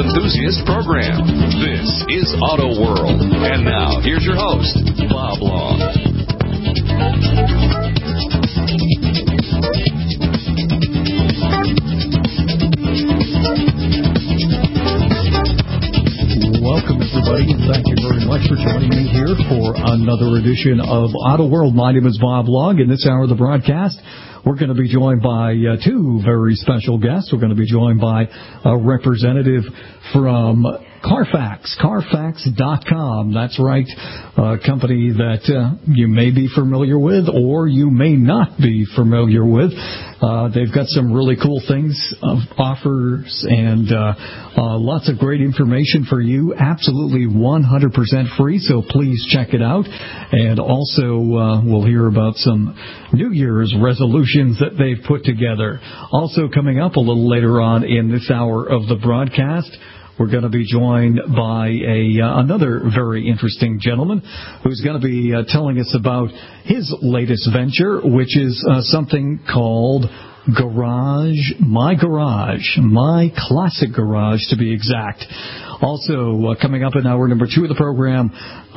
enthusiast program. This is Auto World. And now, here's your host, Bob Long. Welcome, everybody, and thank you very much for joining me here for another edition of Auto World. My name is Bob Long. In this hour of the broadcast, we're going to be joined by two very special guests. We're going to be joined by a representative from Carfax, Carfax.com. That's right, a company that you may be familiar with or you may not be familiar with. They've got some really cool things, offers, and lots of great information for you. Absolutely 100% free, so please check it out. And also, we'll hear about some New Year's resolutions that they've put together. Also coming up a little later on in this hour of the broadcast, we're going to be joined by another very interesting gentleman who's going to be telling us about his latest venture, which is something called My Classic Garage, to be exact. Also, coming up in hour number 2 of the program,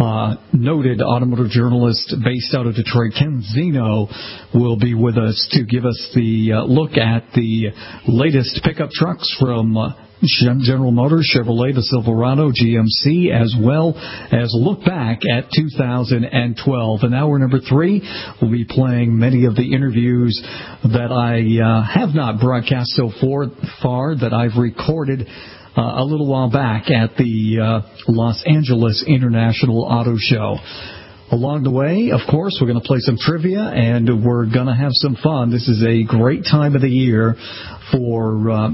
noted automotive journalist based out of Detroit, Ken Zeno, will be with us to give us the look at the latest pickup trucks from General Motors, Chevrolet, the Silverado, GMC, as well as look back at 2012. In hour number 3, we'll be playing many of the interviews that I have not broadcast so far that I've recorded a little while back at the Los Angeles International Auto Show. Along the way, of course, we're going to play some trivia, and we're going to have some fun. This is a great time of the year for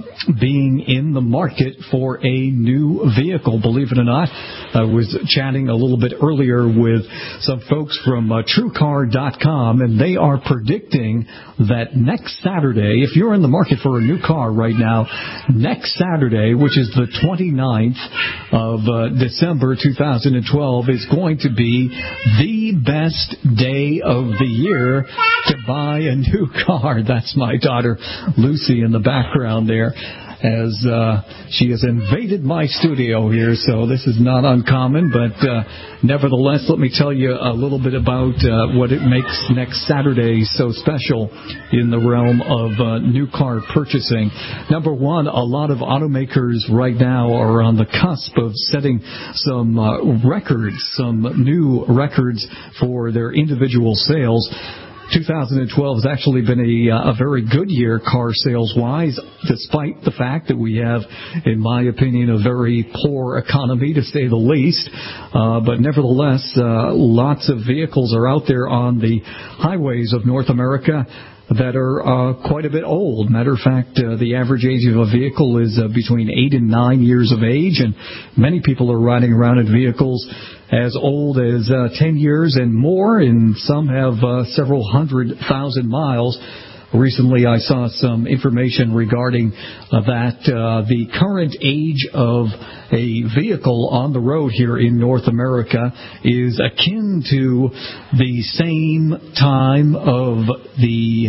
being in the market for a new vehicle. Believe it or not, I was chatting a little bit earlier with some folks from TrueCar.com, and they are predicting that next Saturday, if you're in the market for a new car right now, next Saturday, which is the 29th of December 2012, is going to be the best day of the year to buy a new car. That's my daughter Lucy in the background there, as she has invaded my studio here, so this is not uncommon, but nevertheless, let me tell you a little bit about what it makes next Saturday so special in the realm of new car purchasing. Number one, a lot of automakers right now are on the cusp of setting some records, some new records for their individual sales. 2012 has actually been a very good year car sales-wise, despite the fact that we have, in my opinion, a very poor economy, to say the least. But nevertheless, lots of vehicles are out there on the highways of North America that are quite a bit old. Matter of fact, the average age of a vehicle is between 8 and 9 years of age, and many people are riding around in vehicles as old as 10 years and more, and some have several 100,000 miles. Recently, I saw some information regarding that the current age of a vehicle on the road here in North America is akin to the same time of the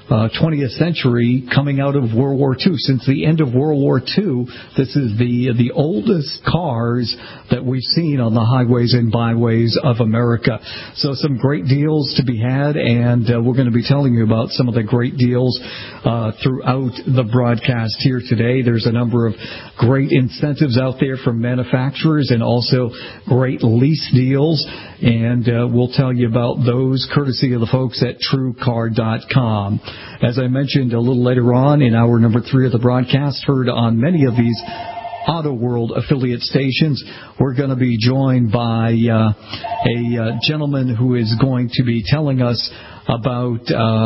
20th century coming out of World War II. Since the end of World War II, this is the oldest cars that we've seen on the highways and byways of America. So some great deals to be had, and we're going to be telling you about some of the great deals throughout the broadcast here today. There's a number of great incentives out there from manufacturers and also great lease deals, and we'll tell you about those courtesy of the folks at TrueCar.com. As I mentioned a little later on in hour number 3 of the broadcast, heard on many of these Auto World affiliate stations, we're going to be joined by a gentleman who is going to be telling us about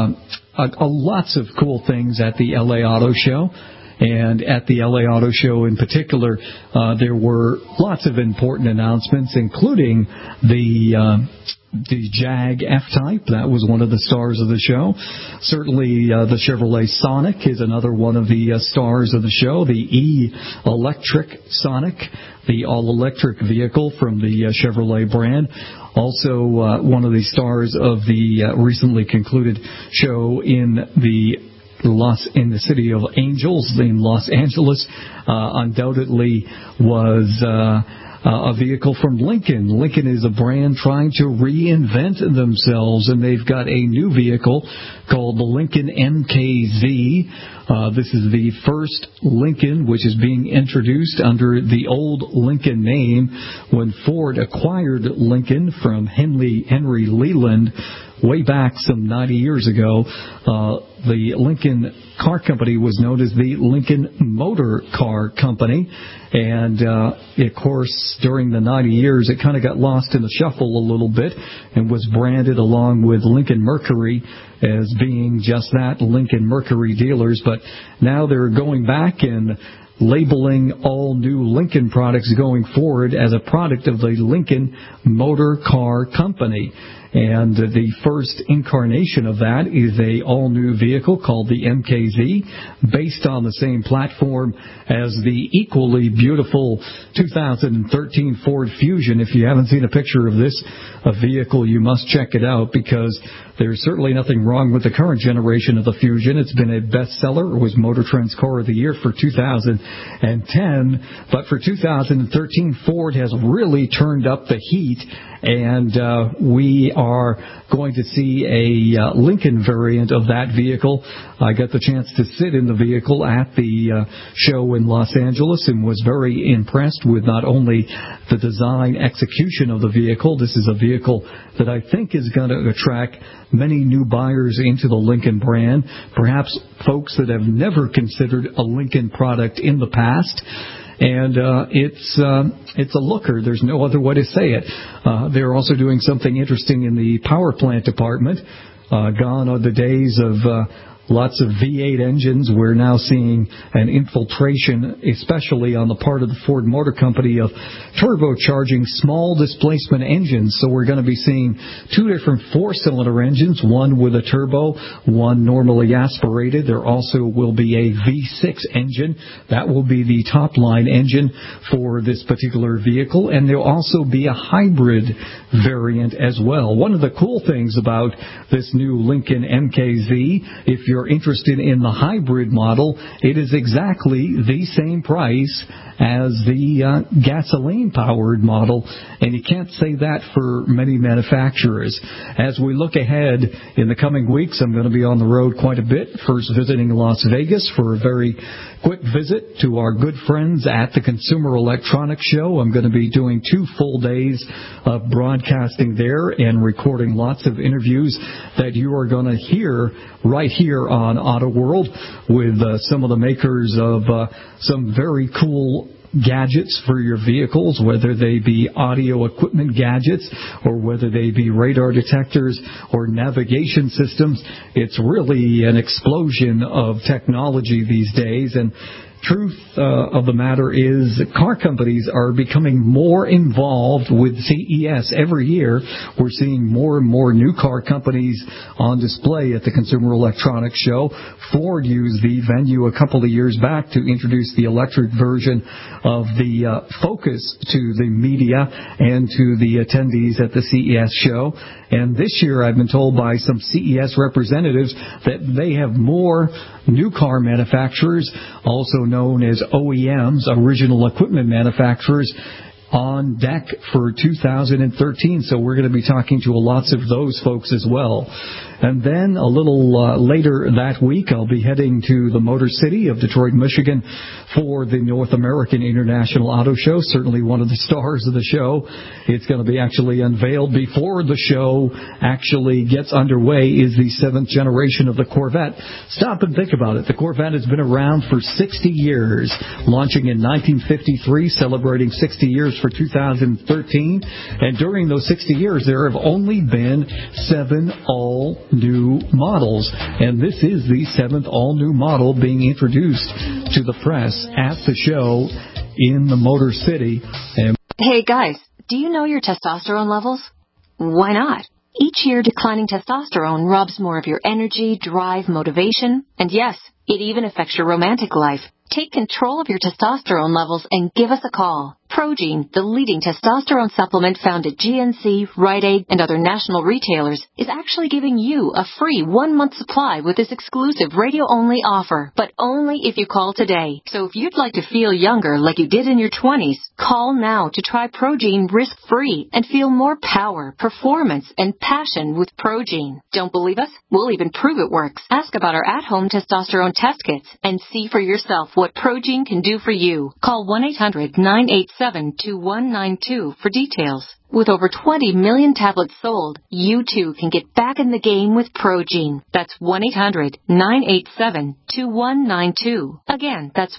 lots of cool things at the LA Auto Show. And at the LA Auto Show in particular, there were lots of important announcements, including the Jag F-Type. That was one of the stars of the show. Certainly, the Chevrolet Sonic is another one of the stars of the show. The E-Electric Sonic, the all-electric vehicle from the Chevrolet brand. Also, one of the stars of the recently concluded show in the in the city of Angels in Los Angeles, undoubtedly was a vehicle from Lincoln. Lincoln is a brand trying to reinvent themselves, and they've got a new vehicle called the Lincoln MKZ. This is the first Lincoln which is being introduced under the old Lincoln name. When Ford acquired Lincoln from Henry Leland way back some 90 years ago, the Lincoln Car Company was known as the Lincoln Motor Car Company. And, of course, during the 90 years, it kind of got lost in the shuffle a little bit and was branded along with Lincoln Mercury as being just that, Lincoln Mercury dealers. But now they're going back and labeling all new Lincoln products going forward as a product of the Lincoln Motor Car Company. And the first incarnation of that is a all-new vehicle called the MKZ, based on the same platform as the equally beautiful 2013 Ford Fusion. If you haven't seen a picture of this vehicle, you must check it out, because there's certainly nothing wrong with the current generation of the Fusion. It's been a bestseller. It was Motor Trend's Car of the Year for 2010. But for 2013, Ford has really turned up the heat, and we are going to see a Lincoln variant of that vehicle. I got the chance to sit in the vehicle at the show in Los Angeles and was very impressed with not only the design execution of the vehicle. This is a vehicle that I think is going to attract many new buyers into the Lincoln brand, perhaps folks that have never considered a Lincoln product in the past. And it's a looker. There's no other way to say it. They're also doing something interesting in the power plant department. Gone are the days of lots of V8 engines. We're now seeing an infiltration, especially on the part of the Ford Motor Company, of turbocharging small displacement engines. So we're going to be seeing two different four-cylinder engines, one with a turbo, one normally aspirated. There also will be a V6 engine. That will be the top-line engine for this particular vehicle. And there will also be a hybrid variant as well. One of the cool things about this new Lincoln MKZ, if you're interested in the hybrid model, it is exactly the same price as the gasoline-powered model, and you can't say that for many manufacturers. As we look ahead in the coming weeks, I'm going to be on the road quite a bit, first visiting Las Vegas for a very quick visit to our good friends at the Consumer Electronics Show. I'm going to be doing 2 full days of broadcasting there and recording lots of interviews that you are going to hear right here on Auto World with some of the makers of some very cool gadgets for your vehicles, whether they be audio equipment gadgets or whether they be radar detectors or navigation systems. It's really an explosion of technology these days, and truth of the matter is car companies are becoming more involved with CES every year. We're seeing more and more new car companies on display at the Consumer Electronics Show. Ford used the venue a couple of years back to introduce the electric version of the Focus to the media and to the attendees at the CES show. And this year, I've been told by some CES representatives that they have more new car manufacturers, also known as OEMs, original equipment manufacturers, on deck for 2013. So we're going to be talking to lots of those folks as well. And then a little later that week, I'll be heading to the Motor City of Detroit, Michigan for the North American International Auto Show, certainly one of the stars of the show. It's going to be actually unveiled before the show actually gets underway is the 7th generation of the Corvette. Stop and think about it. The Corvette has been around for 60 years, launching in 1953, celebrating 60 years for 2013. And during those 60 years, there have only been 7 all-new models. And this is the 7th all-new model being introduced to the press at the show in the Motor City. And hey, guys, do you know your testosterone levels? Why not? Each year, declining testosterone robs more of your energy, drive, motivation, and yes, it even affects your romantic life. Take control of your testosterone levels and give us a call. Progene, the leading testosterone supplement found at GNC, Rite Aid, and other national retailers, is actually giving you a free 1-month supply with this exclusive radio-only offer, but only if you call today. So if you'd like to feel younger like you did in your 20s, call now to try Progene risk-free and feel more power, performance, and passion with Progene. Don't believe us? We'll even prove it works. Ask about our at-home testosterone test kits and see for yourself what Progene can do for you. Call 1-800-987-2192 for details. With over 20 million tablets sold, you too can get back in the game with Progene. That's 1-800-987-2192. Again, that's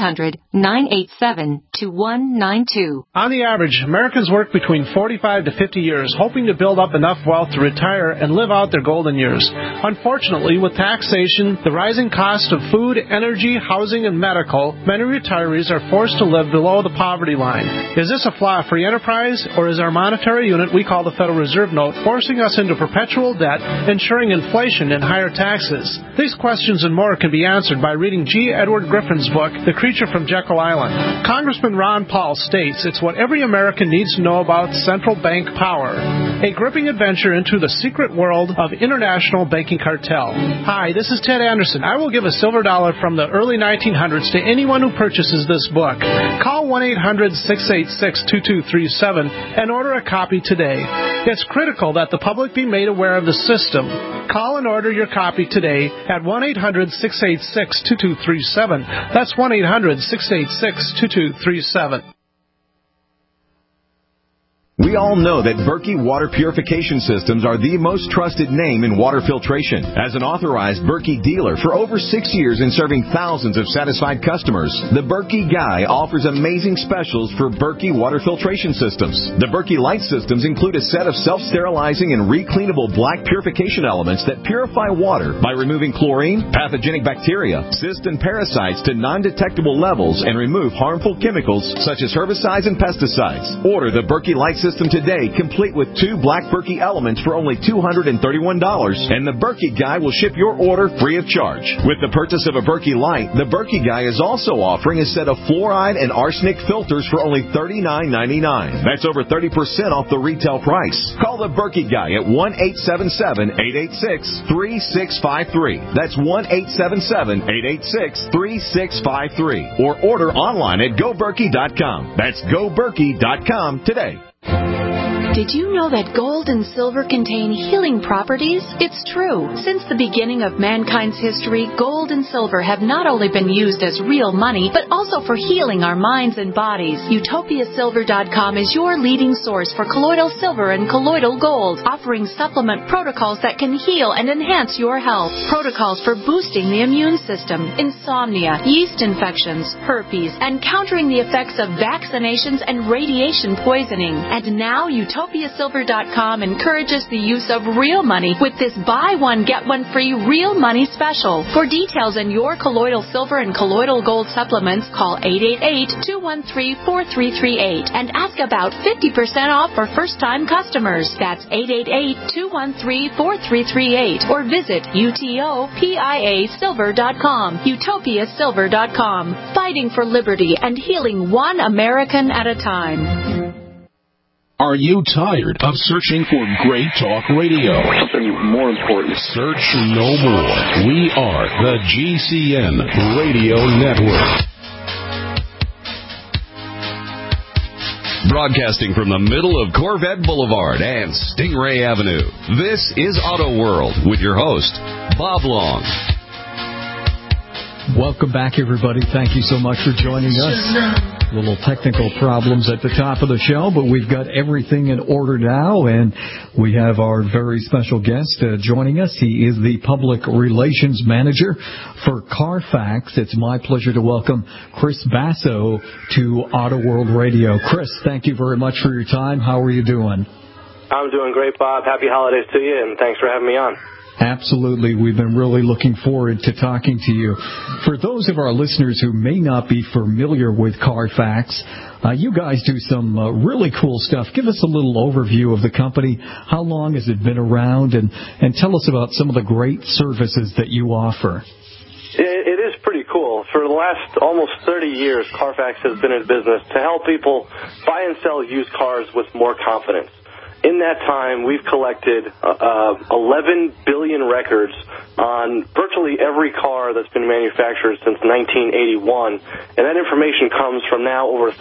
1-800-987-2192. On the average, Americans work between 45 to 50 years, hoping to build up enough wealth to retire and live out their golden years. Unfortunately, with taxation, the rising cost of food, energy, housing, and medical, many retirees are forced to live below the poverty line. Is this a flaw for free enterprise, or is our monetary unit we call the Federal Reserve Note forcing us into perpetual debt, ensuring inflation and higher taxes? These questions and more can be answered by reading G. Edward Griffin's book, The Creature from Jekyll Island. Congressman Ron Paul states it's what every American needs to know about central bank power. A gripping adventure into the secret world of international banking cartel. Hi, this is Ted Anderson. I will give a silver dollar from the early 1900s to anyone who purchases this book. Call 1-800-686-2237 and order a copy today. It's critical that the public be made aware of the system. Call and order your copy today at 1-800-686-2237. That's 1-800-686-2237. We all know that Berkey Water Purification Systems are the most trusted name in water filtration. As an authorized Berkey dealer for over 6 years and serving thousands of satisfied customers, the Berkey Guy offers amazing specials for Berkey Water Filtration Systems. The Berkey Light Systems include a set of self-sterilizing and recleanable black purification elements that purify water by removing chlorine, pathogenic bacteria, cysts, and parasites to non-detectable levels and remove harmful chemicals such as herbicides and pesticides. Order the Berkey Light System today, complete with 2 black Berkey elements for only $231, and the Berkey Guy will ship your order free of charge. With the purchase of a Berkey Light, the Berkey Guy is also offering a set of fluoride and arsenic filters for only $39.99. That's over 30% off the retail price. Call the Berkey Guy at 1-877-886-3653. That's 1-877-886-3653. Or order online at GoBerkey.com. That's GoBerkey.com today. Did you know that gold and silver contain healing properties? It's true. Since the beginning of mankind's history, gold and silver have not only been used as real money, but also for healing our minds and bodies. UtopiaSilver.com is your leading source for colloidal silver and colloidal gold, offering supplement protocols that can heal and enhance your health. Protocols for boosting the immune system, insomnia, yeast infections, herpes, and countering the effects of vaccinations and radiation poisoning. And now UtopiaSilver.com encourages the use of real money with this buy one, get one free real money special. For details on your colloidal silver and colloidal gold supplements, call 888-213-4338 and ask about 50% off for first-time customers. That's 888-213-4338 or visit UTOPIASilver.com. UtopiaSilver.com. Fighting for liberty and healing one American at a time. Are you tired of searching for great talk radio? Something more important. Search no more. We are the GCN Radio Network. Broadcasting from the middle of Corvette Boulevard and Stingray Avenue, this is Auto World with your host, Bob Long. Welcome back, everybody. Thank you so much for joining us. Little technical problems at the top of the show, but we've got everything in order now, and we have our very special guest joining us. He is the Public Relations Manager for Carfax. It's my pleasure to welcome Chris Basso to Auto World Radio. Chris, thank you very much for your time. How are you doing? I'm doing great, Bob. Happy holidays to you, and thanks for having me on. Absolutely. We've been really looking forward to talking to you. For those of our listeners who may not be familiar with Carfax, you guys do some really cool stuff. Give us a little overview of the company. How long has it been around? And tell us about some of the great services that you offer. It is pretty cool. For the last almost 30 years, Carfax has been in business to help people buy and sell used cars with more confidence. In that time, we've collected 11 billion records on virtually every car that's been manufactured since 1981, and that information comes from now over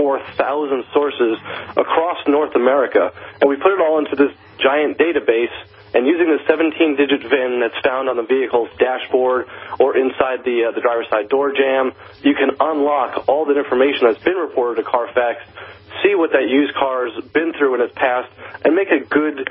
34,000 sources across North America. And we put it all into this giant database, and using the 17-digit VIN that's found on the vehicle's dashboard or inside the driver's side door jamb, you can unlock all the information that's been reported to Carfax, see what that used car's been through in its past, and make a good,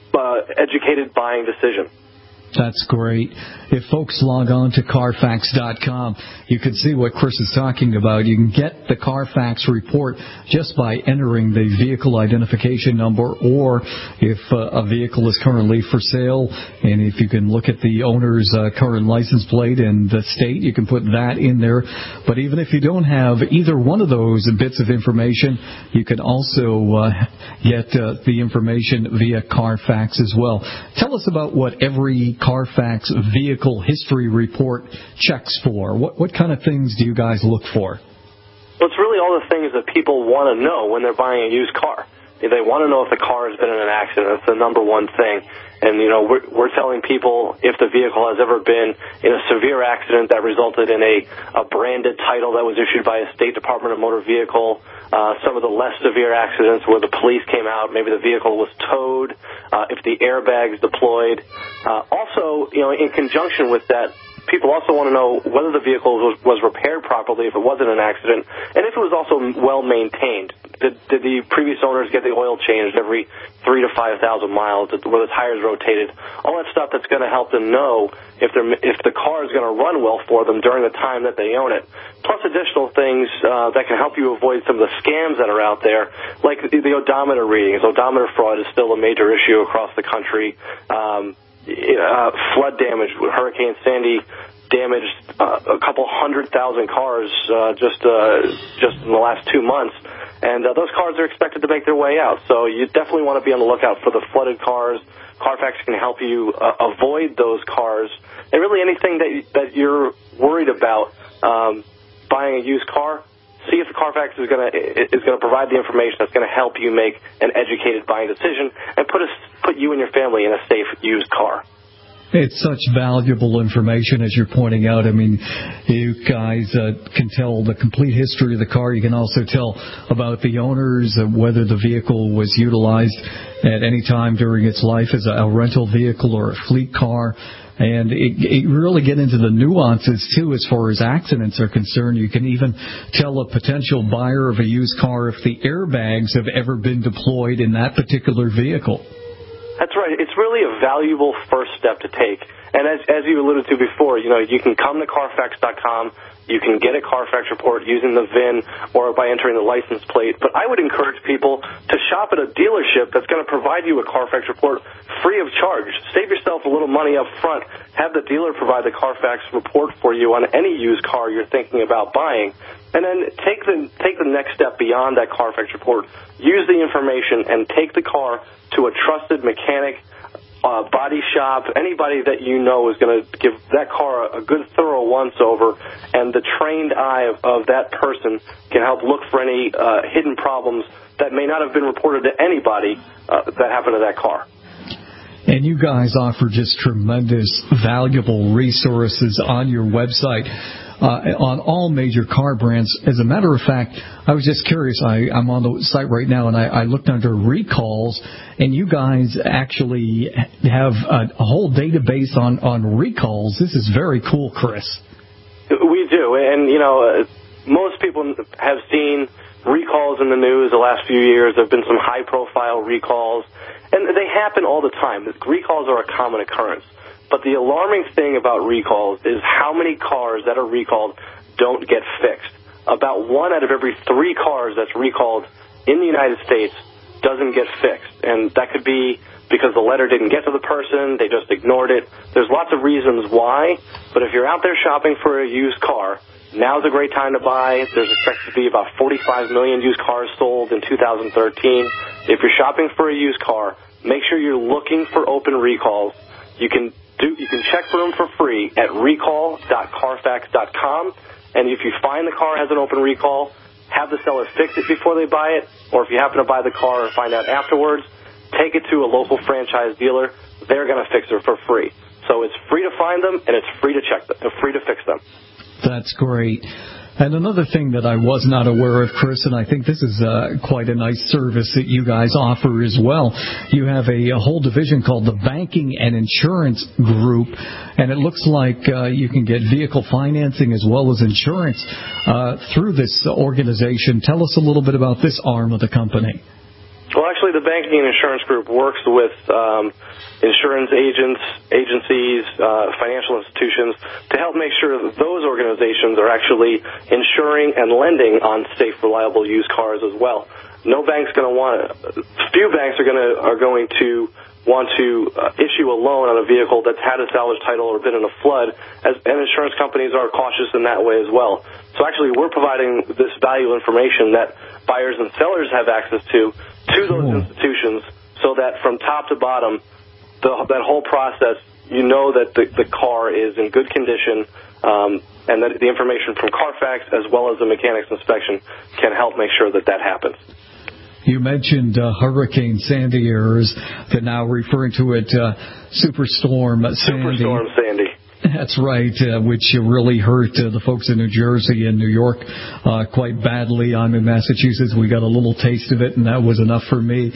educated buying decision. That's great. If folks log on to Carfax.com, you can see what Chris is talking about. You can get the Carfax report just by entering the vehicle identification number, or if a vehicle is currently for sale, and if you can look at the owner's current license plate and the state, you can put that in there. But even if you don't have either one of those bits of information, you can also get the information via Carfax as well. Tell us about what every Carfax vehicle history report checks for. What kind of things do you guys look for? Well, it's really all the things that people want to know when they're buying a used car. They want to know if the car has been in an accident. That's the number one thing. And, we're telling people if the vehicle has ever been in a severe accident that resulted in a branded title that was issued by a State Department of Motor Vehicle, some of the less severe accidents where the police came out, maybe the vehicle was towed, if the airbags deployed. Also, in conjunction with that, people also want to know whether the vehicle was repaired properly if it wasn't an accident, and if it was also well maintained. Did the previous owners get the oil changed every 3,000 to 5,000 miles? Were the tires rotated? All that stuff that's going to help them know if the car is going to run well for them during the time that they own it. Plus additional things that can help you avoid some of the scams that are out there, like the odometer readings. Odometer fraud is still a major issue across the country. Flood damage. Hurricane Sandy damaged a couple 100,000 cars just in the last 2 months. And those cars are expected to make their way out. So you definitely want to be on the lookout for the flooded cars. Carfax can help you avoid those cars. And really anything that you're worried about buying a used car, see if the Carfax is going to provide the information that's going to help you make an educated buying decision and put you and your family in a safe used car. It's such valuable information, as you're pointing out. I mean, you guys can tell the complete history of the car. You can also tell about the owners, whether the vehicle was utilized at any time during its life as a rental vehicle or a fleet car. And it really get into the nuances, too, as far as accidents are concerned. You can even tell a potential buyer of a used car if the airbags have ever been deployed in that particular vehicle. That's right. It's really a valuable first step to take. And as you alluded to before, you can come to Carfax.com. You can get a Carfax report using the VIN or by entering the license plate. But I would encourage people to shop at a dealership that's going to provide you a Carfax report free of charge. Save yourself a little money up front. Have the dealer provide the Carfax report for you on any used car you're thinking about buying. And then take the next step beyond that Carfax report. Use the information and take the car to a trusted mechanic, body shop, anybody that you know is going to give that car a good thorough once-over, and the trained eye of that person can help look for any hidden problems that may not have been reported to anybody that happened to that car. And you guys offer just tremendous, valuable resources on your website. On all major car brands. As a matter of fact, I was just curious. I'm on the site right now, and I looked under recalls, and you guys actually have a whole database on recalls. This is very cool, Chris. We do, and most people have seen recalls in the news the last few years. There have been some high-profile recalls, and they happen all the time. Recalls are a common occurrence. But the alarming thing about recalls is how many cars that are recalled don't get fixed. About 1 out of every 3 cars that's recalled in the United States doesn't get fixed. And that could be because the letter didn't get to the person, they just ignored it. There's lots of reasons why, but if you're out there shopping for a used car, now's a great time to buy. There's expected to be about 45 million used cars sold in 2013. If you're shopping for a used car, make sure you're looking for open recalls. You can check for them for free at recall.carfax.com, And if you find the car has an open recall, have the seller fix it before they buy it, or if you happen to buy the car and find out afterwards, take it to a local franchise dealer. They're going to fix it for free. So it's free to find them, and it's free to check them, free to fix them. That's great. And another thing that I was not aware of, Chris, and I think this is quite a nice service that you guys offer as well. You have a whole division called the Banking and Insurance Group, and it looks like you can get vehicle financing as well as insurance through this organization. Tell us a little bit about this arm of the company. Well, actually, the Banking and Insurance Group works with insurance agents, agencies, financial institutions to help make sure that those organizations are actually insuring and lending on safe, reliable used cars as well. No bank's going to want it. Few banks are going to want to issue a loan on a vehicle that's had a salvage title or been in a flood, and insurance companies are cautious in that way as well. So actually, we're providing this valuable information that buyers and sellers have access to those institutions, so that from top to bottom, that whole process, you know that the car is in good condition, and that the information from Carfax as well as the mechanic's inspection can help make sure that happens. You mentioned Hurricane Sandy, or as they're now referring to it, Superstorm Sandy. Superstorm Sandy. That's right, which really hurt the folks in New Jersey and New York quite badly. I'm in Massachusetts. We got a little taste of it, and that was enough for me.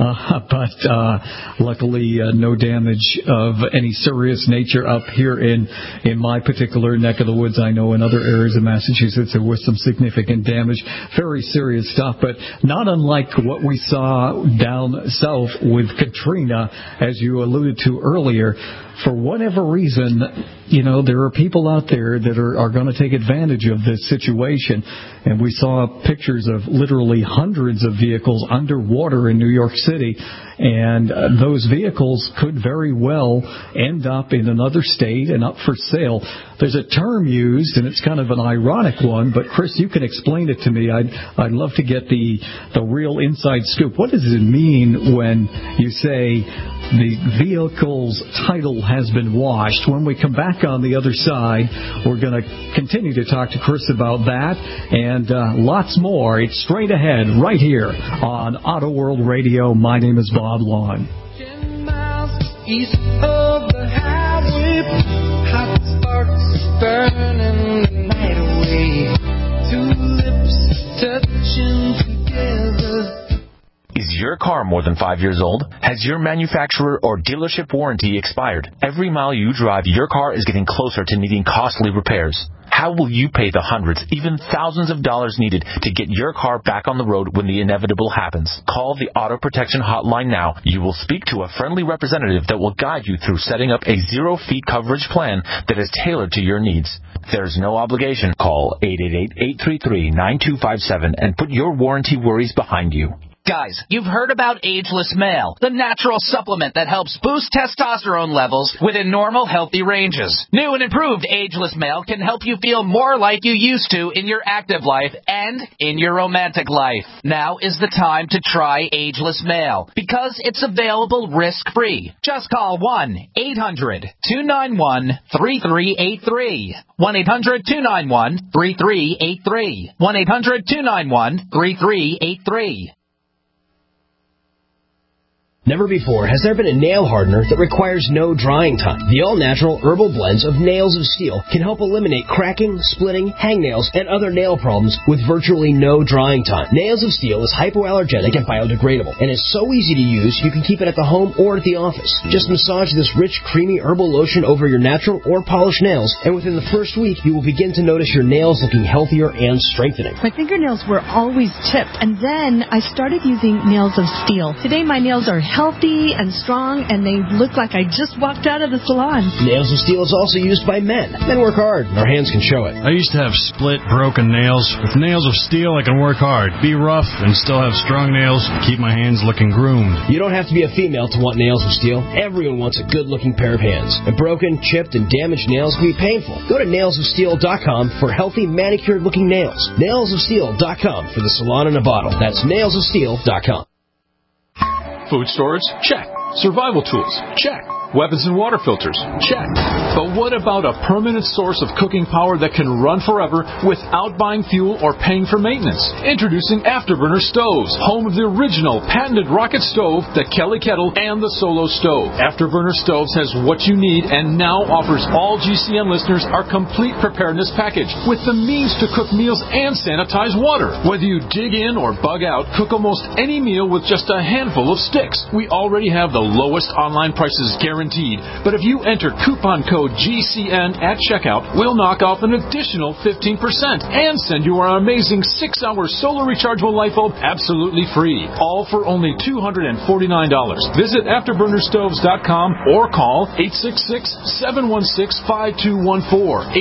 But luckily, no damage of any serious nature up here in my particular neck of the woods. I know in other areas of Massachusetts there was some significant damage. Very serious stuff, but not unlike what we saw down south with Katrina, as you alluded to earlier. For whatever reason, there are people out there that are going to take advantage of this situation. And we saw pictures of literally hundreds of vehicles underwater in New York City. And those vehicles could very well end up in another state and up for sale. There's a term used, and it's kind of an ironic one, but Chris, you can explain it to me. I'd love to get the real inside scoop. What does it mean when you say the vehicle's title has been washed? When we come back on the other side, we're going to continue to talk to Chris about that and lots more. It's straight ahead right here on Auto World Radio. My name is Bob Long. 10 miles east of the highway, hot sparks burning the night away. Two lips touching together. Is your car more than 5 years old? Has your manufacturer or dealership warranty expired? Every mile you drive, your car is getting closer to needing costly repairs. How will you pay the hundreds, even thousands of dollars needed to get your car back on the road when the inevitable happens? Call the Auto Protection Hotline now. You will speak to a friendly representative that will guide you through setting up a zero-fee coverage plan that is tailored to your needs. There's no obligation. Call 888-833-9257 and put your warranty worries behind you. Guys, you've heard about Ageless Male, the natural supplement that helps boost testosterone levels within normal, healthy ranges. New and improved Ageless Male can help you feel more like you used to in your active life and in your romantic life. Now is the time to try Ageless Male because it's available risk-free. Just call 1-800-291-3383. 1-800-291-3383. 1-800-291-3383. Never before has there been a nail hardener that requires no drying time. The all-natural herbal blends of Nails of Steel can help eliminate cracking, splitting, hangnails, and other nail problems with virtually no drying time. Nails of Steel is hypoallergenic and biodegradable, and is so easy to use you can keep it at the home or at the office. Just massage this rich, creamy herbal lotion over your natural or polished nails, and within the first week you will begin to notice your nails looking healthier and strengthening. My fingernails were always chipped, and then I started using Nails of Steel. Today my nails are healthy and strong, and they look like I just walked out of the salon. Nails of Steel is also used by men. Men work hard, and our hands can show it. I used to have split, broken nails. With Nails of Steel, I can work hard, be rough, and still have strong nails, keep my hands looking groomed. You don't have to be a female to want Nails of Steel. Everyone wants a good-looking pair of hands. And broken, chipped, and damaged nails can be painful. Go to nailsofsteel.com for healthy, manicured-looking nails. Nailsofsteel.com for the salon in a bottle. That's nailsofsteel.com. Food storage? Check. Survival tools? Check. Weapons and water filters? Check. But what about a permanent source of cooking power that can run forever without buying fuel or paying for maintenance? Introducing Afterburner Stoves, home of the original patented rocket stove, the Kelly Kettle, and the Solo Stove. Afterburner Stoves has what you need and now offers all GCN listeners our complete preparedness package with the means to cook meals and sanitize water. Whether you dig in or bug out, cook almost any meal with just a handful of sticks. We already have the lowest online prices guaranteed. But if you enter coupon code GCN at checkout, we'll knock off an additional 15% and send you our amazing 6-hour solar rechargeable light bulb absolutely free. All for only $249. Visit AfterburnerStoves.com or call 866-716-5214.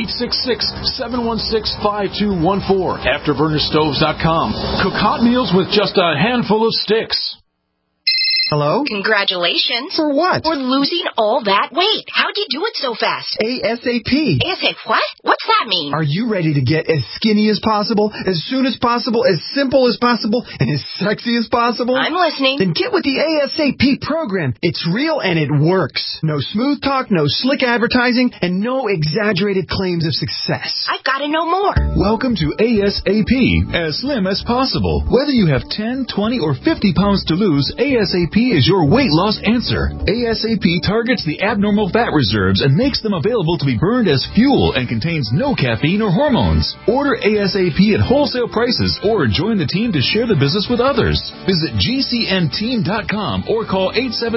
866-716-5214. AfterburnerStoves.com. Cook hot meals with just a handful of sticks. Hello? Congratulations. For what? For losing all that weight. How'd you do it so fast? ASAP. ASAP what? What's that mean? Are you ready to get as skinny as possible, as soon as possible, as simple as possible, and as sexy as possible? I'm listening. Then get with the ASAP program. It's real and it works. No smooth talk, no slick advertising, and no exaggerated claims of success. I've got to know more. Welcome to ASAP, as slim as possible. Whether you have 10, 20, or 50 pounds to lose, ASAP is your weight loss answer. ASAP targets the abnormal fat reserves and makes them available to be burned as fuel and contains no caffeine or hormones. Order ASAP at wholesale prices or join the team to share the business with others. Visit GCNteam.com or call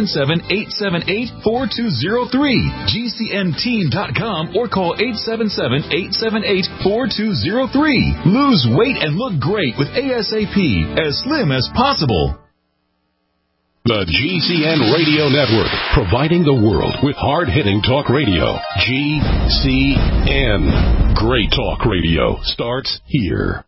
877-878-4203. GCNteam.com or call 877-878-4203. Lose weight and look great with ASAP, as slim as possible. The GCN Radio Network, providing the world with hard-hitting talk radio. GCN. Great talk radio starts here.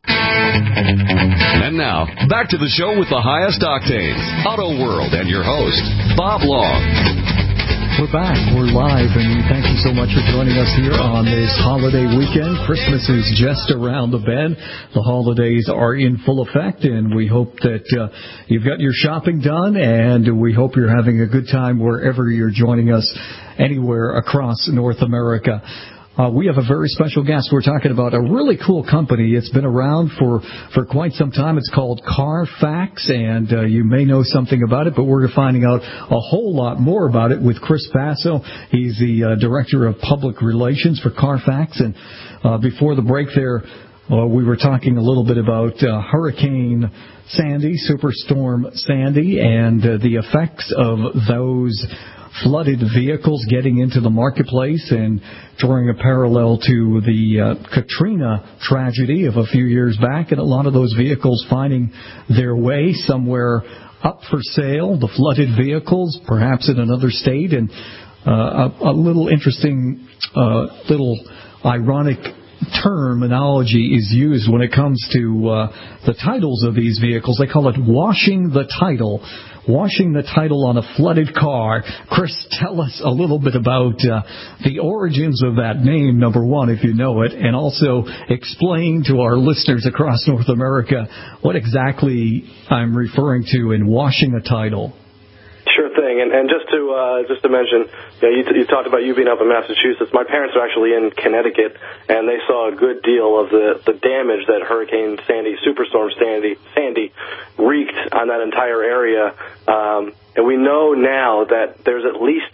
And now, back to the show with the highest octanes, Auto World, and your host, Bob Long. We're back. We're live, and we thank you so much for joining us here on this holiday weekend. Christmas is just around the bend. The holidays are in full effect, and we hope that you've got your shopping done, and we hope you're having a good time wherever you're joining us, anywhere across North America. We have a very special guest. We're talking about a really cool company. It's been around for quite some time. It's called Carfax, and you may know something about it, but we're finding out a whole lot more about it with Chris Basso. He's the Director of Public Relations for Carfax. And before the break there, we were talking a little bit about Hurricane Sandy, Superstorm Sandy, and the effects of those flooded vehicles getting into the marketplace, and drawing a parallel to the Katrina tragedy of a few years back, and a lot of those vehicles finding their way somewhere up for sale, the flooded vehicles, perhaps in another state. And a little interesting, little ironic terminology is used when it comes to the titles of these vehicles. They call it washing the title. Washing the title on a flooded car. Chris, tell us a little bit about the origins of that name, number one, if you know it, and also explain to our listeners across North America what exactly I'm referring to in washing a title. Sure thing, and just to mention, you talked about you being up in Massachusetts. My parents are actually in Connecticut, and they saw a good deal of the damage that Hurricane Sandy, Superstorm Sandy, wreaked on that entire area. And we know now that there's at least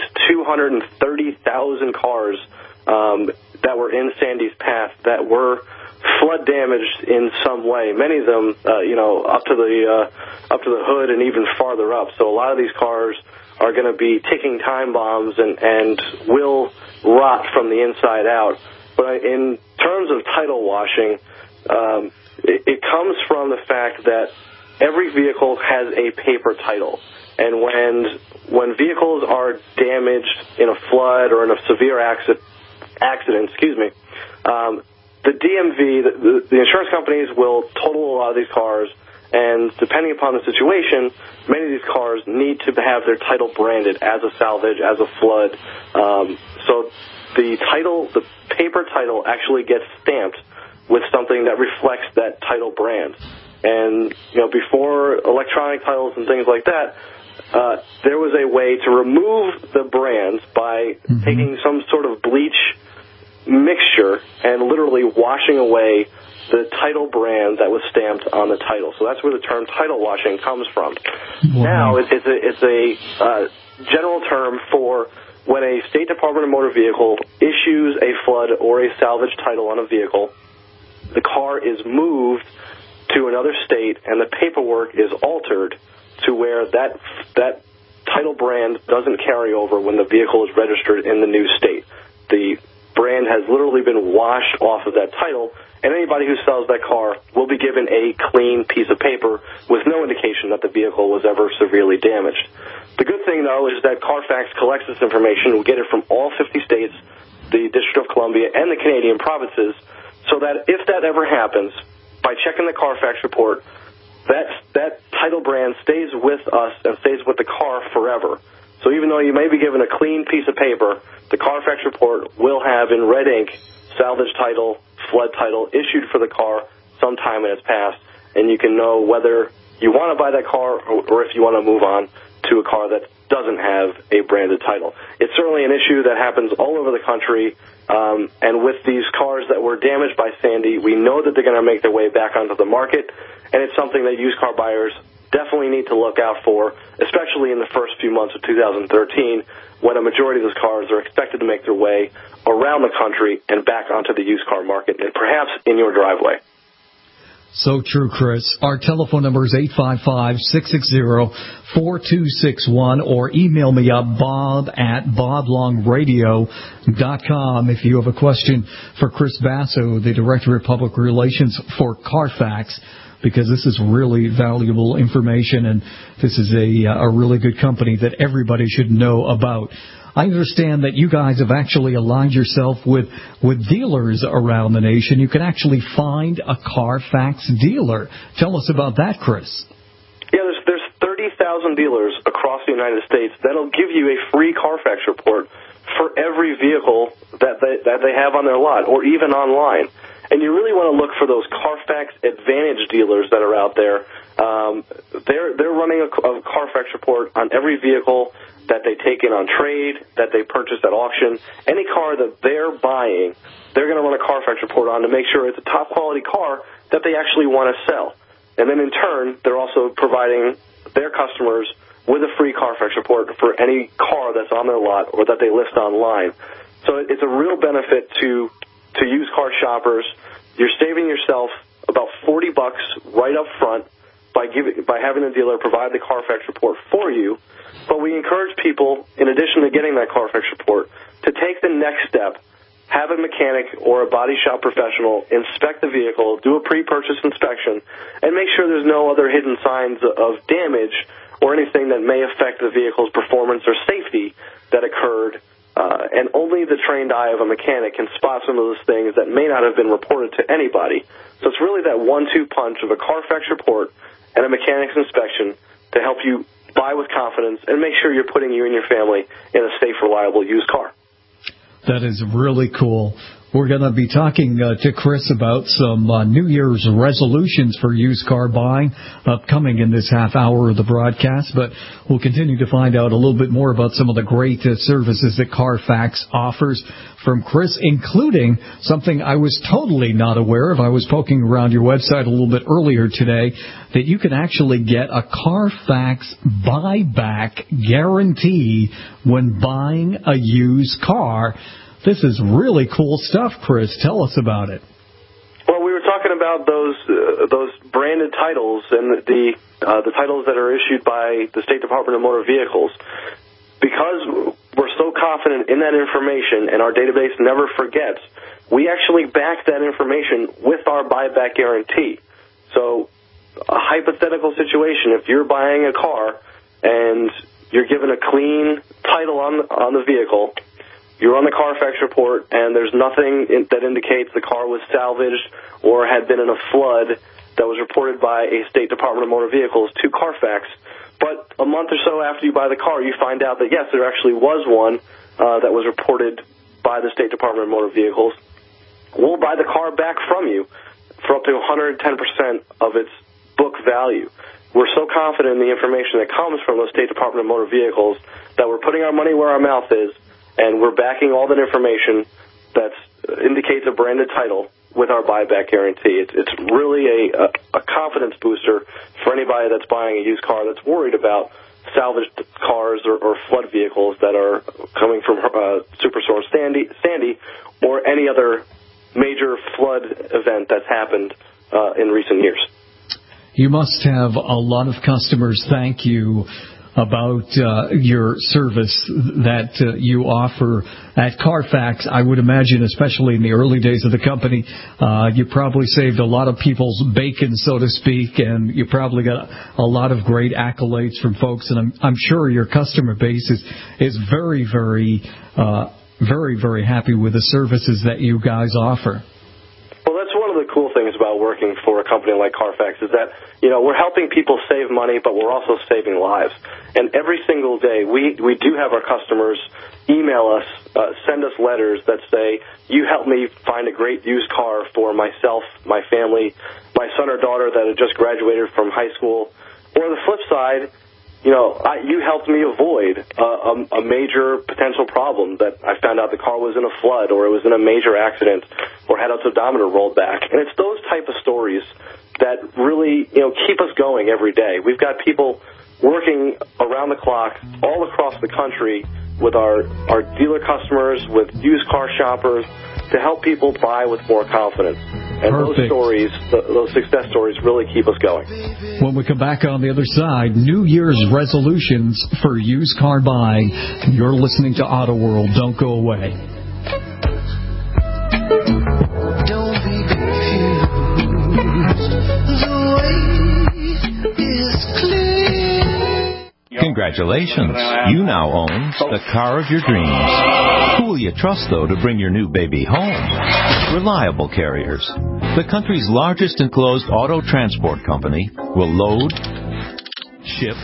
230,000 cars that were in Sandy's path that were flood damaged in some way. Many of them, up to the hood and even farther up. So a lot of these cars are going to be ticking time bombs and will rot from the inside out. But in terms of title washing, it comes from the fact that every vehicle has a paper title. And when vehicles are damaged in a flood or in a severe accident, the DMV, the insurance companies will total a lot of these cars, and depending upon the situation, many of these cars need to have their title branded as a salvage, as a flood. So the paper title actually gets stamped with something that reflects that title brand. And, before electronic titles and things like that, there was a way to remove the brands by taking some sort of bleach mixture and literally washing away the title brand that was stamped on the title. So that's where the term title washing comes from. Now it's a general term for when a State Department of Motor Vehicle issues a flood or a salvage title on a vehicle, the car is moved to another state and the paperwork is altered to where that title brand doesn't carry over when the vehicle is registered in the new state. The brand has literally been washed off of that title, and anybody who sells that car will be given a clean piece of paper with no indication that the vehicle was ever severely damaged. The good thing, though, is that Carfax collects this information. We get it from all 50 states, the District of Columbia, and the Canadian provinces, so that if that ever happens, by checking the Carfax report, that title brand stays with us and stays with the car forever. So even though you may be given a clean piece of paper, the Carfax report will have in red ink salvage title, flood title issued for the car sometime in its past, and you can know whether you want to buy that car or if you want to move on to a car that doesn't have a branded title. It's certainly an issue that happens all over the country, and with these cars that were damaged by Sandy, we know that they're going to make their way back onto the market, and it's something that used car buyers definitely need to look out for, especially in the first few months of 2013, when a majority of those cars are expected to make their way around the country and back onto the used car market, and perhaps in your driveway. So true, Chris. Our telephone number is 855-660-4261, or email me at bob@boblongradio.com if you have a question for Chris Basso, the Director of Public Relations for Carfax, because this is really valuable information, and this is a really good company that everybody should know about. I understand that you guys have actually aligned yourself with dealers around the nation. You can actually find a Carfax dealer. Tell us about that, Chris. Yeah, there's 30,000 dealers across the United States that'll give you a free Carfax report for every vehicle that they have on their lot or even online. And you really want to look for those Carfax Advantage dealers that are out there. They're running a Carfax report on every vehicle that they take in on trade, that they purchase at auction. Any car that they're buying, they're going to run a Carfax report on to make sure it's a top-quality car that they actually want to sell. And then in turn, they're also providing their customers with a free Carfax report for any car that's on their lot or that they list online. So it's a real benefit to used car shoppers. You're saving yourself about $40 right up front by having the dealer provide the Carfax report for you. But we encourage people, in addition to getting that Carfax report, to take the next step. Have a mechanic or a body shop professional inspect the vehicle, do a pre-purchase inspection, and make sure there's no other hidden signs of damage or anything that may affect the vehicle's performance or safety that occurred. And only the trained eye of a mechanic can spot some of those things that may not have been reported to anybody. So it's really that 1-2 punch of a Carfax report and a mechanic's inspection to help you buy with confidence and make sure you're putting you and your family in a safe, reliable used car. That is really cool. We're going to be talking to Chris about some New Year's resolutions for used car buying upcoming in this half hour of the broadcast, but we'll continue to find out a little bit more about some of the great services that Carfax offers from Chris, including something I was totally not aware of. I was poking around your website a little bit earlier today that you can actually get a Carfax buyback guarantee when buying a used car. This is really cool stuff, Chris. Tell us about it. Well, we were talking about those branded titles and the titles that are issued by the State Department of Motor Vehicles. Because we're so confident in that information and our database never forgets, we actually back that information with our buyback guarantee. So a hypothetical situation, if you're buying a car and you're given a clean title on the vehicle, you're on the Carfax report, and there's nothing that indicates the car was salvaged or had been in a flood that was reported by a State Department of Motor Vehicles to Carfax. But a month or so after you buy the car, you find out that, yes, there actually was one that was reported by the State Department of Motor Vehicles. We'll buy the car back from you for up to 110% of its book value. we're so confident in the information that comes from the State Department of Motor Vehicles that we're putting our money where our mouth is, and we're backing all that information that indicates a branded title with our buyback guarantee. It's really a confidence booster for anybody that's buying a used car that's worried about salvaged cars or flood vehicles that are coming from Superstorm Sandy or any other major flood event that's happened in recent years. You must have a lot of customers thank you about your service that you offer at Carfax. I would imagine, especially in the early days of the company, you probably saved a lot of people's bacon, so to speak, and you probably got a lot of great accolades from folks. And I'm sure your customer base is very, very, very, very happy with the services that you guys offer. Well, that's one of the cool things about working for a company like Carfax is that, we're helping people save money, but we're also saving lives. And every single day, we do have our customers email us, send us letters that say, you helped me find a great used car for myself, my family, my son or daughter that had just graduated from high school. Or the flip side, you helped me avoid a major potential problem that I found out the car was in a flood or it was in a major accident or had its odometer rolled back. And it's those type of stories that really, keep us going every day. We've got people working around the clock all across the country with our dealer customers, with used car shoppers, to help people buy with more confidence. And Perfect. Those stories, those success stories, really keep us going. When we come back on the other side, New Year's resolutions for used car buying. You're listening to Auto World. Don't go away. Don't be confused. The way is clear. Congratulations. You now own the car of your dreams. Who will you trust, though, to bring your new baby home? Reliable Carriers, the country's largest enclosed auto transport company, will load, ship,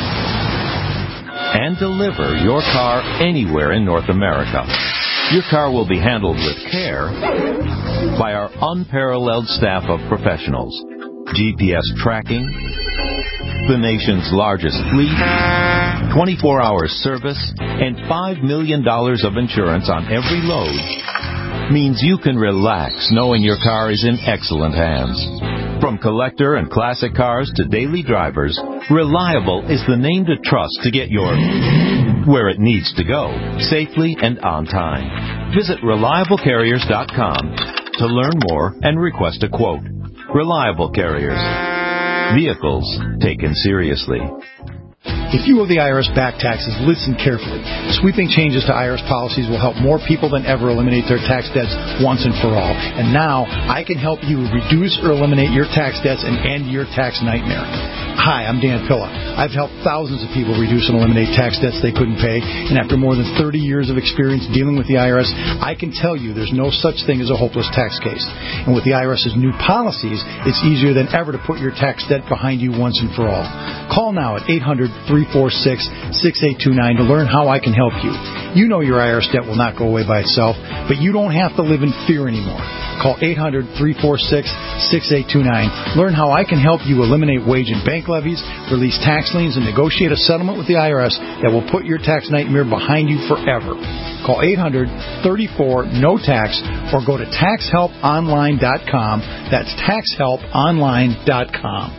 and deliver your car anywhere in North America. Your car will be handled with care by our unparalleled staff of professionals. GPS tracking, the nation's largest fleet, 24-hour service, and $5 million of insurance on every load means you can relax knowing your car is in excellent hands. From collector and classic cars to daily drivers, Reliable is the name to trust to get your where it needs to go, safely and on time. Visit ReliableCarriers.com to learn more and request a quote. Reliable Carriers. Vehicles taken seriously. If you owe the IRS back taxes, listen carefully. Sweeping changes to IRS policies will help more people than ever eliminate their tax debts once and for all. And now, I can help you reduce or eliminate your tax debts and end your tax nightmare. Hi, I'm Dan Pilla. I've helped thousands of people reduce and eliminate tax debts they couldn't pay, and after more than 30 years of experience dealing with the IRS, I can tell you there's no such thing as a hopeless tax case. And with the IRS's new policies, it's easier than ever to put your tax debt behind you once and for all. Call now at 800-346-6829 to learn how I can help you. You know your IRS debt will not go away by itself, but you don't have to live in fear anymore. Call 800-346-6829. Learn how I can help you eliminate wage and bank levies, release tax liens, and negotiate a settlement with the IRS that will put your tax nightmare behind you forever. Call 800-34-NO-TAX or go to TaxHelpOnline.com. That's TaxHelpOnline.com.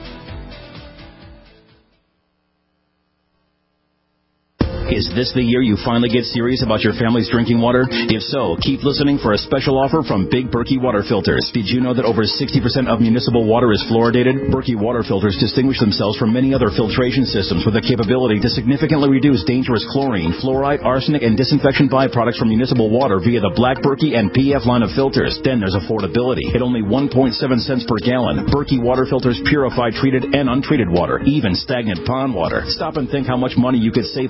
Is this the year you finally get serious about your family's drinking water? If so, keep listening for a special offer from Big Berkey Water Filters. Did you know that over 60% of municipal water is fluoridated? Berkey Water Filters distinguish themselves from many other filtration systems with the capability to significantly reduce dangerous chlorine, fluoride, arsenic, and disinfection byproducts from municipal water via the Black Berkey and PF line of filters. Then there's affordability. At only 1.7 cents per gallon, Berkey Water Filters purify treated and untreated water, even stagnant pond water. Stop and think how much money you could save by simply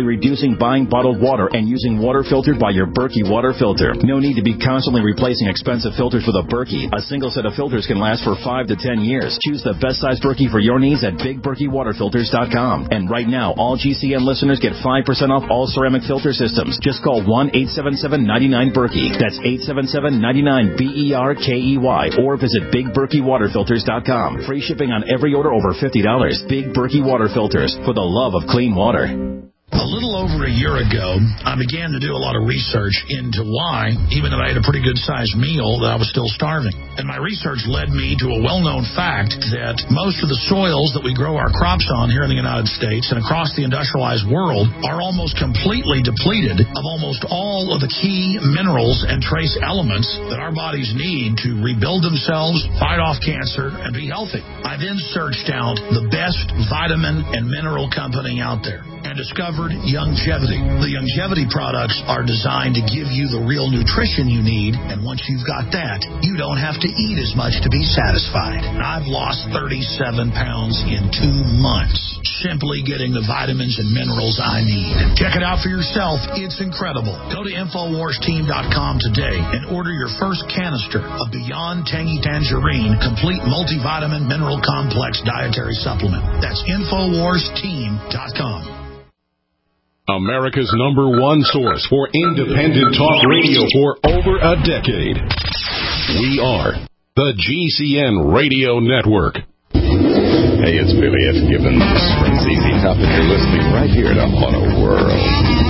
reducing buying bottled water and using water filtered by your Berkey water filter. No need to be constantly replacing expensive filters with a Berkey. A single set of filters can last for 5 to 10 years. Choose the best size Berkey for your needs at BigBerkeyWaterFilters.com. And right now, all GCN listeners get 5% off all ceramic filter systems. Just call 1-877-99-BERKEY. That's 877-99-BERKEY. Or visit BigBerkeyWaterFilters.com. Free shipping on every order over $50. Big Berkey Water Filters, for the love of clean water. A little over a year ago, I began to do a lot of research into why, even though I had a pretty good-sized meal, that I was still starving. And my research led me to a well-known fact that most of the soils that we grow our crops on here in the United States and across the industrialized world are almost completely depleted of almost all of the key minerals and trace elements that our bodies need to rebuild themselves, fight off cancer, and be healthy. I then searched out the best vitamin and mineral company out there and discovered Youngevity. The Youngevity products are designed to give you the real nutrition you need, and once you've got that, you don't have to eat as much to be satisfied. I've lost 37 pounds in 2 months, simply getting the vitamins and minerals I need. Check it out for yourself. It's incredible. Go to InfoWarsTeam.com today and order your first canister of Beyond Tangy Tangerine Complete Multivitamin Mineral Complex Dietary Supplement. That's InfoWarsTeam.com. America's #1 source for independent talk radio for over a decade. We are the GCN Radio Network. Hey, it's Billy F. Gibbons from ZZ Top, and you're listening right here to Auto World.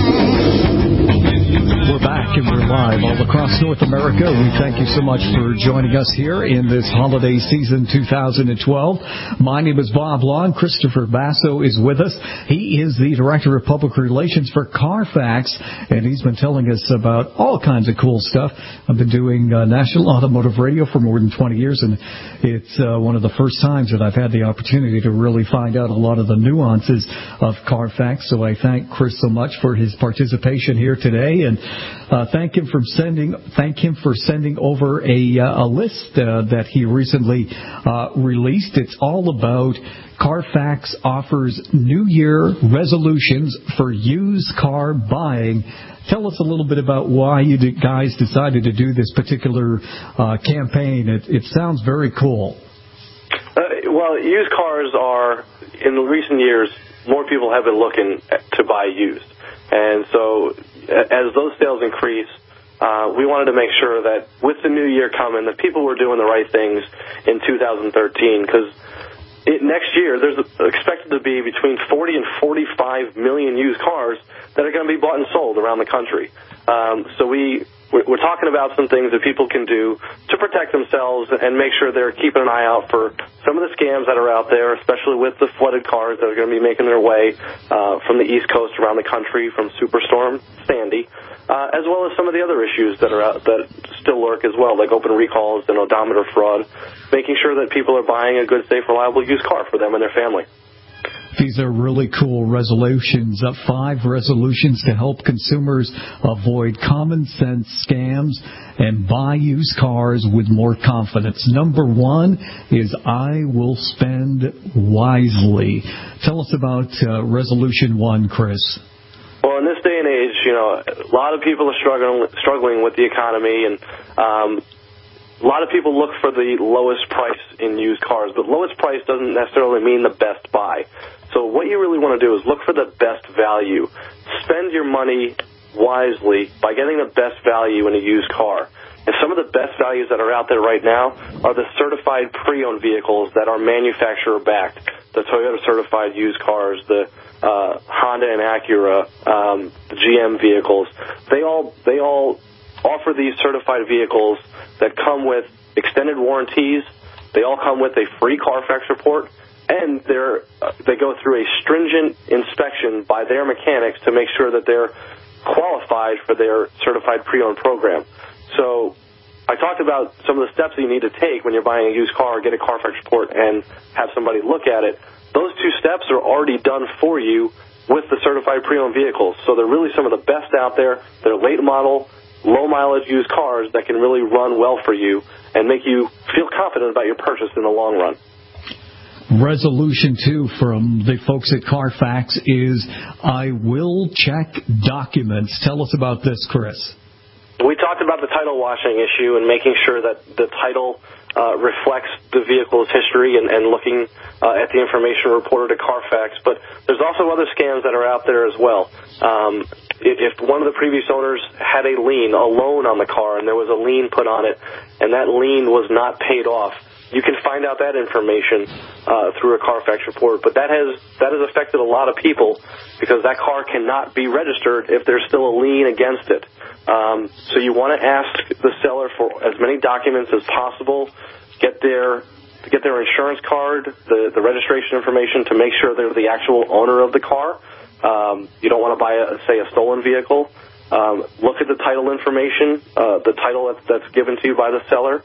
We're back and we're live all across North America. We thank you so much for joining us here in this holiday season 2012. My name is Bob Long. Christopher Basso is with us. He is the Director of Public Relations for Carfax, and he's been telling us about all kinds of cool stuff. I've been doing national automotive radio for more than 20 years, and it's one of the first times that I've had the opportunity to really find out a lot of the nuances of Carfax. So I thank Chris so much for his participation here today, and thank him for sending over a list that he recently released. It's all about Carfax offers New Year resolutions for used car buying. Tell us a little bit about why you guys decided to do this particular campaign. It sounds very cool. Well, used cars are, in the recent years, more people have been looking to buy used. And so as those sales increase, we wanted to make sure that with the new year coming, that people were doing the right things in 2013, because next year there's expected to be between 40 and 45 million used cars that are going to be bought and sold around the country. So we're talking about some things that people can do to protect themselves and make sure they're keeping an eye out for some of the scams that are out there, especially with the flooded cars that are going to be making their way from the East Coast around the country from Superstorm Sandy, as well as some of the other issues that are out that still lurk as well, like open recalls and odometer fraud, making sure that people are buying a good, safe, reliable used car for them and their family. These are really cool resolutions, 5 resolutions to help consumers avoid common sense scams and buy used cars with more confidence. Number 1 is I will spend wisely. Tell us about resolution 1, Chris. Well, in this day and age, a lot of people are struggling with the economy, and a lot of people look for the lowest price in used cars, but lowest price doesn't necessarily mean the best buy. So what you really want to do is look for the best value. Spend your money wisely by getting the best value in a used car. And some of the best values that are out there right now are the certified pre-owned vehicles that are manufacturer-backed, the Toyota certified used cars, the Honda and Acura, the GM vehicles. They all offer these certified vehicles that come with extended warranties. They all come with a free Carfax report, and they go through a stringent inspection by their mechanics to make sure that they're qualified for their certified pre-owned program. So I talked about some of the steps that you need to take when you're buying a used car, get a Carfax report, and have somebody look at it. Those 2 steps are already done for you with the certified pre-owned vehicles. So they're really some of the best out there. They're late model, low mileage used cars that can really run well for you and make you feel confident about your purchase in the long run. Resolution 2 from the folks at Carfax is, I will check documents. Tell us about this, Chris. We talked about the title washing issue and making sure that the title reflects the vehicle's history and looking at the information reported to Carfax. But there's also other scams that are out there as well. If one of the previous owners had a loan on the car, and there was a lien put on it, and that lien was not paid off, you can find out that information through a Carfax report. But that has affected a lot of people because that car cannot be registered if there's still a lien against it. So you want to ask the seller for as many documents as possible. Get their insurance card, the registration information to make sure they're the actual owner of the car. You don't want to buy, a stolen vehicle. Look at the title information, the title that's given to you by the seller.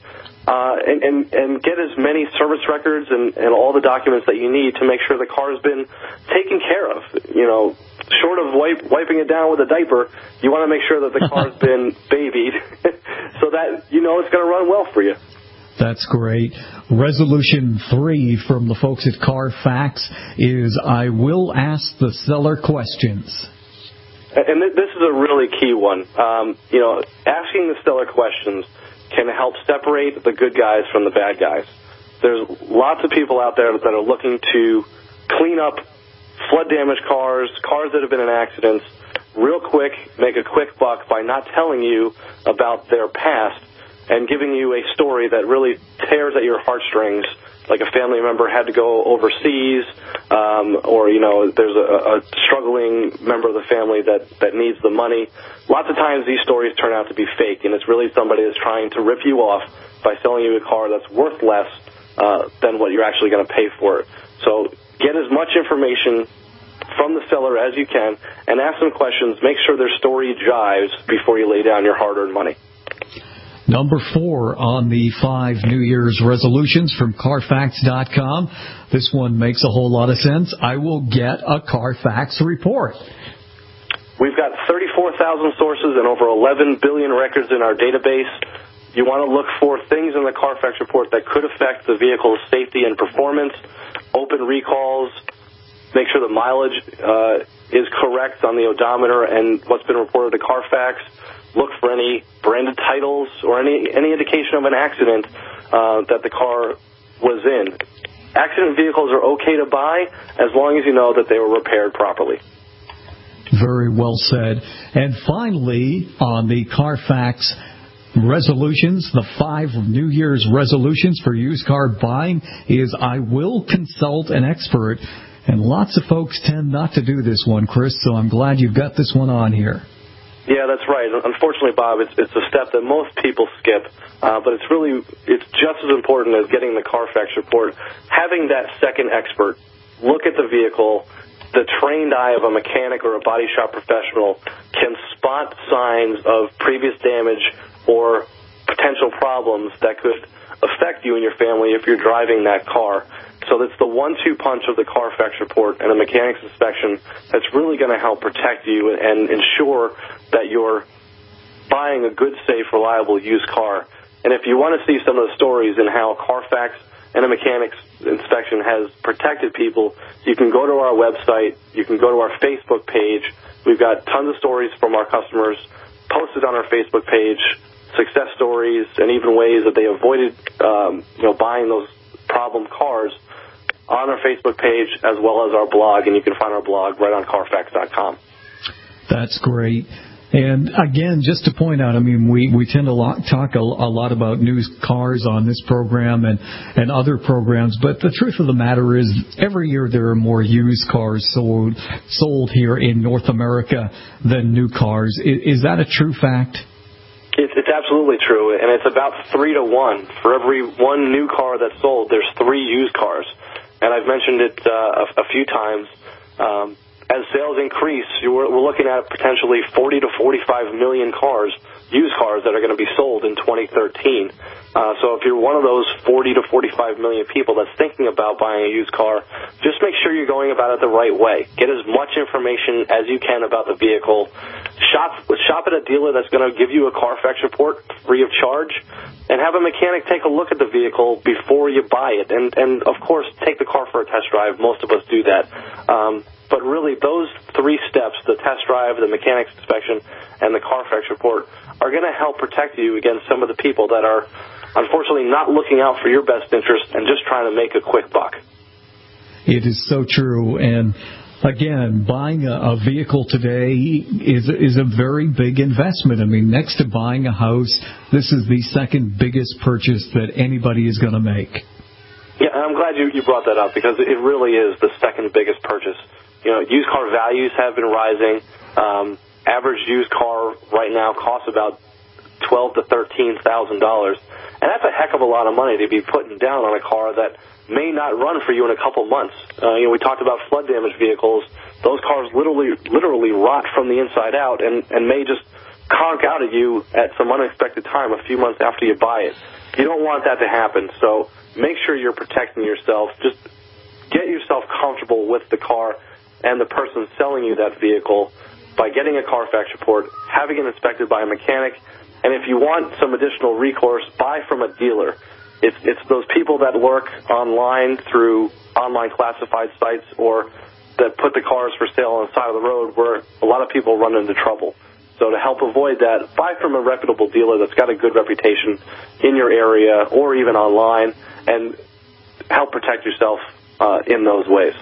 And get as many service records and all the documents that you need to make sure the car has been taken care of. You know, short of wiping it down with a diaper, you want to make sure that the car's been babied so that you know it's going to run well for you. That's great. Resolution 3 from the folks at Carfax is, I will ask the seller questions. And this is a really key one. Asking the seller questions can help separate the good guys from the bad guys. There's lots of people out there that are looking to clean up flood-damaged cars that have been in accidents, real quick, make a quick buck by not telling you about their past and giving you a story that really tears at your heartstrings, like a family member had to go overseas, or there's a struggling member of the family that needs the money. Lots of times these stories turn out to be fake, and it's really somebody that's trying to rip you off by selling you a car that's worth less than what you're actually going to pay for it. So get as much information from the seller as you can and ask them questions. Make sure their story jives before you lay down your hard-earned money. Number 4 on the 5 New Year's resolutions from Carfax.com. This one makes a whole lot of sense. I will get a Carfax report. We've got 34,000 sources and over 11 billion records in our database. You want to look for things in the Carfax report that could affect the vehicle's safety and performance, open recalls, make sure the mileage is correct on the odometer and what's been reported to Carfax. Look for any branded titles or any indication of an accident that the car was in. Accident vehicles are okay to buy as long as you know that they were repaired properly. Very well said. And finally, on the Carfax resolutions, the 5 New Year's resolutions for used car buying is, I will consult an expert. And lots of folks tend not to do this one, Chris, so I'm glad you've got this one on here. Yeah, that's right. Unfortunately, Bob, it's a step that most people skip, but it's just as important as getting the Carfax report. Having that second expert look at the vehicle, the trained eye of a mechanic or a body shop professional can spot signs of previous damage or potential problems that could affect you and your family if you're driving that car. So that's the 1-2 punch of the Carfax report and a mechanic's inspection that's really going to help protect you and ensure that you're buying a good, safe, reliable used car. And if you want to see some of the stories in how Carfax and a mechanic's inspection has protected people, you can go to our website. You can go to our Facebook page. We've got tons of stories from our customers posted on our Facebook page, success stories, and even ways that they avoided buying those problem cars on our Facebook page as well as our blog, and you can find our blog right on Carfax.com. That's great. And again, just to point out, I mean, we tend to talk a lot about new cars on this program and other programs, but the truth of the matter is every year there are more used cars sold here in North America than new cars. Is that a true fact? It's absolutely true, and it's about 3 to 1. For every one new car that's sold, there's 3 used cars. And I've mentioned it a few times. As sales increase, we're looking at potentially 40 to 45 million cars, used cars, that are going to be sold in 2013. So if you're one of those 40 to 45 million people that's thinking about buying a used car, just make sure you're going about it the right way. Get as much information as you can about the vehicle. Shop at a dealer that's going to give you a Carfax report free of charge, and have a mechanic take a look at the vehicle before you buy it. And of course, take the car for a test drive. Most of us do that. But really, those 3 steps, the test drive, the mechanic's inspection, and the Carfax report, are going to help protect you against some of the people that are unfortunately not looking out for your best interest and just trying to make a quick buck. It is so true. And again, buying a vehicle today is a very big investment. I mean, next to buying a house, this is the second biggest purchase that anybody is going to make. Yeah, I'm glad you brought that up, because it really is the second biggest purchase. You know, used car values have been rising. Average used car right now costs about $12,000 to $13,000, and that's a heck of a lot of money to be putting down on a car that may not run for you in a couple months. We talked about flood damaged vehicles. Those cars literally rot from the inside out and may just conk out at you at some unexpected time a few months after you buy it. You don't want that to happen, so make sure you're protecting yourself. Just get yourself comfortable with the car and the person selling you that vehicle by getting a Carfax report, having it inspected by a mechanic, and if you want some additional recourse, buy from a dealer. It's those people that lurk online through online classified sites or that put the cars for sale on the side of the road where a lot of people run into trouble. So to help avoid that, buy from a reputable dealer that's got a good reputation in your area or even online, and help protect yourself in those ways.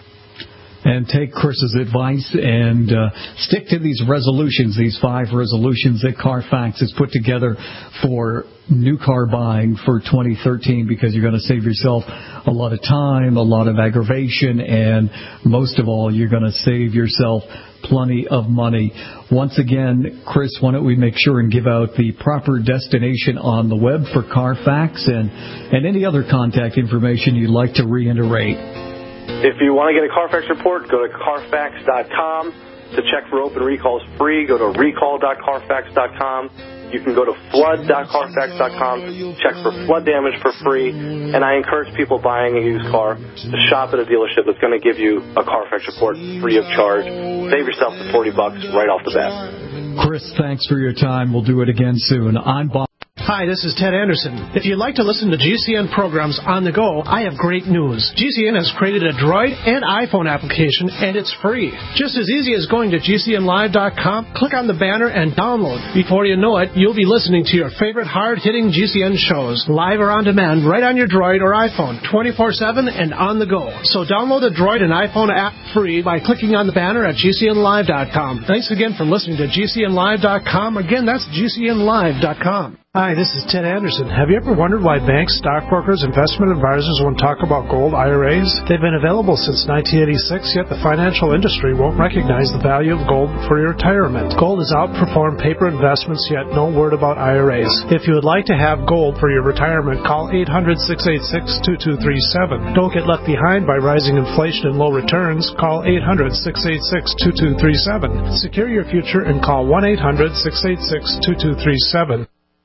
And take Chris's advice and stick to these resolutions, these 5 resolutions that Carfax has put together for new car buying for 2013, because you're going to save yourself a lot of time, a lot of aggravation, and most of all, you're going to save yourself plenty of money. Once again, Chris, why don't we make sure and give out the proper destination on the web for Carfax and any other contact information you'd like to reiterate. If you want to get a Carfax report, go to Carfax.com. To check for open recalls free, go to recall.carfax.com. You can go to flood.carfax.com, check for flood damage for free. And I encourage people buying a used car to shop at a dealership that's going to give you a Carfax report free of charge. Save yourself the $40 right off the bat. Chris, thanks for your time. We'll do it again soon. I'm Bob. Hi, this is Ted Anderson. If you'd like to listen to GCN programs on the go, I have great news. GCN has created a Droid and iPhone application, and it's free. Just as easy as going to GCNlive.com, click on the banner, and download. Before you know it, you'll be listening to your favorite hard-hitting GCN shows, live or on demand, right on your Droid or iPhone, 24/7 and on the go. So download the Droid and iPhone app free by clicking on the banner at GCNlive.com. Thanks again for listening to GCNlive.com. Again, that's GCNlive.com. Hi, this is Ted Anderson. Have you ever wondered why banks, stockbrokers, investment advisors won't talk about gold IRAs? They've been available since 1986, yet the financial industry won't recognize the value of gold for your retirement. Gold has outperformed paper investments, yet no word about IRAs. If you would like to have gold for your retirement, call 800-686-2237. Don't get left behind by rising inflation and low returns. Call 800-686-2237. Secure your future and call 1-800-686-2237.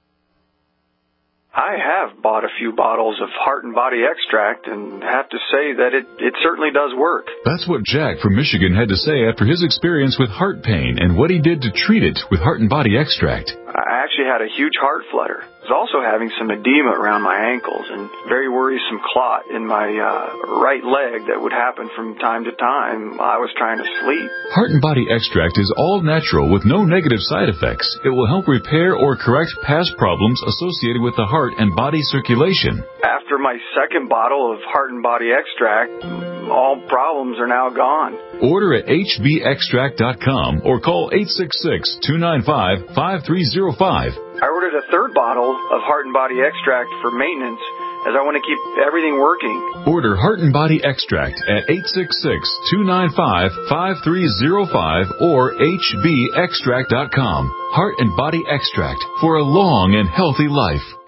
I have bought a few bottles of Heart and Body Extract and have to say that it certainly does work. That's what Jack from Michigan had to say after his experience with heart pain and what he did to treat it with Heart and Body Extract. I actually had a huge heart flutter. I was also having some edema around my ankles and very worrisome clot in my right leg that would happen from time to time while I was trying to sleep. Heart and Body Extract is all natural with no negative side effects. It will help repair or correct past problems associated with the heart and body circulation. After my second bottle of Heart and Body Extract, all problems are now gone. Order at hbextract.com or call 866-295-5305. I ordered a third bottle of Heart and Body Extract for maintenance as I want to keep everything working. Order Heart and Body Extract at 866-295-5305 or hbextract.com. Heart and Body Extract for a long and healthy life.